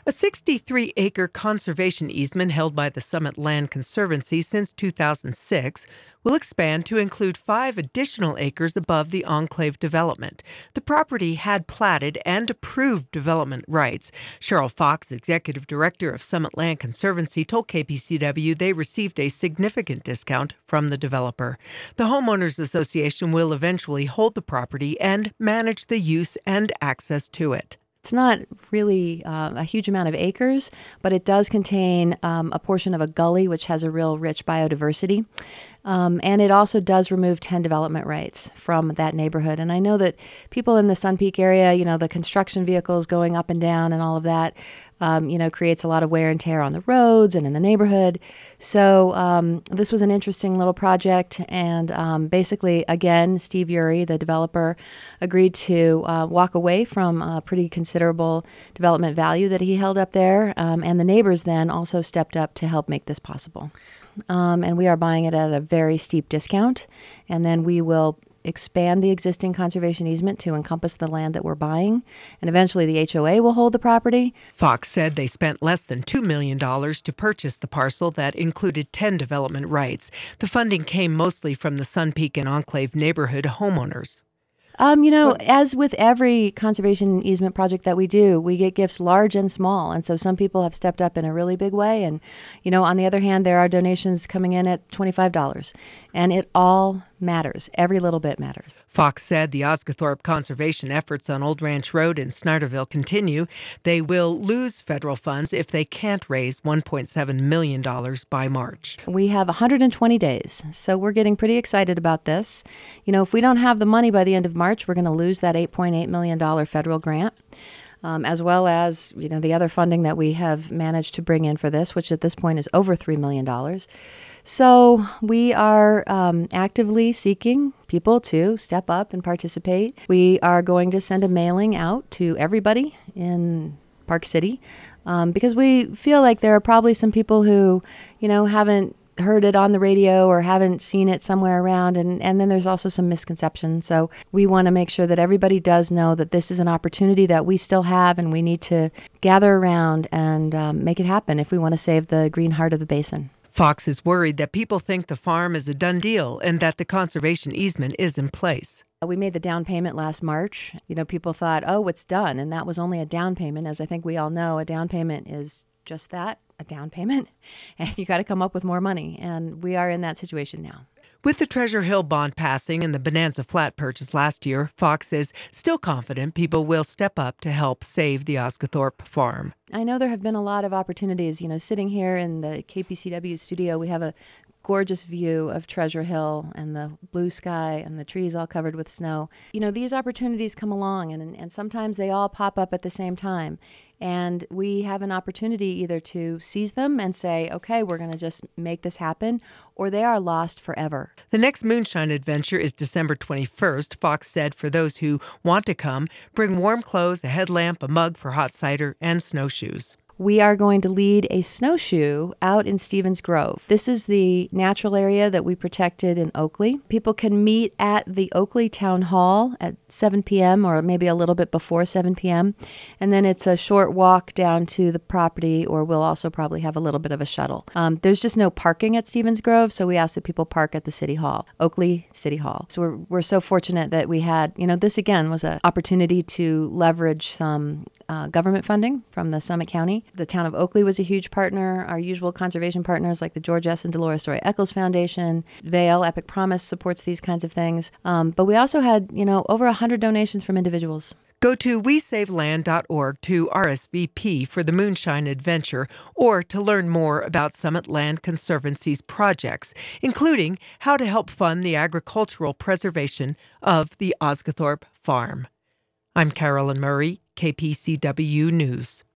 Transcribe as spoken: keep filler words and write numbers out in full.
A sixty-three acre conservation easement held by the Summit Land Conservancy since two thousand six will expand to include five additional acres above the enclave development. The property had platted and approved development rights. Cheryl Fox, executive director of Summit Land Conservancy, told K P C W they received a significant discount from the developer. The Homeowners Association will eventually hold the property and manage the use and access to it. It's not really uh, a huge amount of acres, but it does contain um, a portion of a gully, which has a real rich biodiversity. Um, and it also does remove ten development rights from that neighborhood. And I know that people in the Sun Peak area, you know, the construction vehicles going up and down and all of that, um, you know, creates a lot of wear and tear on the roads and in the neighborhood. So um, this was an interesting little project. And um, basically, again, Steve Uri, the developer, agreed to uh, walk away from a pretty considerable development value that he held up there. Um, and the neighbors then also stepped up to help make this possible. Um, and we are buying it at a very steep discount. And then we will expand the existing conservation easement to encompass the land that we're buying. And eventually the H O A will hold the property. Fox said they spent less than two million dollars to purchase the parcel that included ten development rights. The funding came mostly from the Sun Peak and Enclave neighborhood homeowners. Um, you know, as with every conservation easement project that we do, we get gifts large and small. And so some people have stepped up in a really big way. And, you know, on the other hand, there are donations coming in at twenty-five dollars. And it all matters. Every little bit matters. Fox said the Osgothorpe conservation efforts on Old Ranch Road in Snyderville continue. They will lose federal funds if they can't raise one point seven million dollars by March. We have one hundred twenty days, so we're getting pretty excited about this. You know, if we don't have the money by the end of March, we're going to lose that eight point eight million dollars federal grant. Um, as well as, you know, the other funding that we have managed to bring in for this, which at this point is over three million dollars. So we are um, actively seeking people to step up and participate. We are going to send a mailing out to everybody in Park City um, because we feel like there are probably some people who, you know, haven't heard it on the radio or haven't seen it somewhere around. And, and then there's also some misconceptions. So we want to make sure that everybody does know that this is an opportunity that we still have and we need to gather around and um, make it happen if we want to save the green heart of the basin. Fox is worried that people think the farm is a done deal and that the conservation easement is in place. We made the down payment last March. You know, people thought, oh, it's done. And that was only a down payment. As I think we all know, a down payment is just that, a down payment. And you got to come up with more money. And we are in that situation now. With the Treasure Hill bond passing and the Bonanza Flat purchase last year, Fox is still confident people will step up to help save the Osgothorpe farm. I know there have been a lot of opportunities. You know, sitting here in the K P C W studio, we have a gorgeous view of Treasure Hill and the blue sky and the trees all covered with snow. You know, these opportunities come along and, and sometimes they all pop up at the same time. And we have an opportunity either to seize them and say, okay, we're going to just make this happen, or they are lost forever. The next Moonshine Adventure is December twenty-first. Fox said for those who want to come, bring warm clothes, a headlamp, a mug for hot cider, and snowshoes. We are going to lead a snowshoe out in Stevens Grove. This is the natural area that we protected in Oakley. People can meet at the Oakley Town Hall at seven p.m. or maybe a little bit before seven p.m. And then it's a short walk down to the property, or we'll also probably have a little bit of a shuttle. Um, there's just no parking at Stevens Grove, so we ask that people park at the City Hall, Oakley City Hall. So we're, we're so fortunate that we had, you know, this again was an opportunity to leverage some uh, government funding from the Summit County. The town of Oakley was a huge partner. Our usual conservation partners like the George S. and Dolores Story Eccles Foundation, Vail, Epic Promise supports these kinds of things. Um, but we also had, you know, over one hundred donations from individuals. Go to we save land dot org to R S V P for the Moonshine Adventure or to learn more about Summit Land Conservancy's projects, including how to help fund the agricultural preservation of the Osgothorpe farm. I'm Carolyn Murray, K P C W News.